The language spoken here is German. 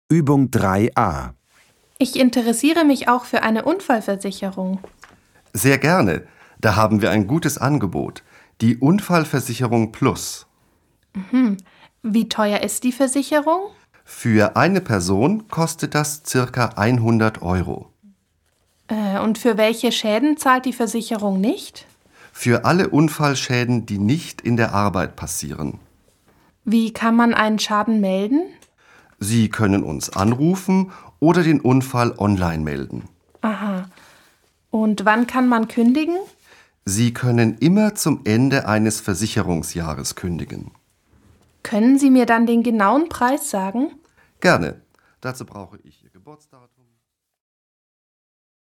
Übung 3a. Ich interessiere mich auch für eine Unfallversicherung. Sehr gerne. Da haben wir ein gutes Angebot. Die Unfallversicherung Plus. Wie teuer ist die Versicherung? Für eine Person kostet das ca. 100 Euro. Und für welche Schäden zahlt die Versicherung nicht? Für alle Unfallschäden, die nicht in der Arbeit passieren. Wie kann man einen Schaden melden? Sie können uns anrufen oder den Unfall online melden. Aha. Und wann kann man kündigen? Sie können immer zum Ende eines Versicherungsjahres kündigen. Können Sie mir dann den genauen Preis sagen? Gerne. Dazu brauche ich Ihr Geburtsdatum.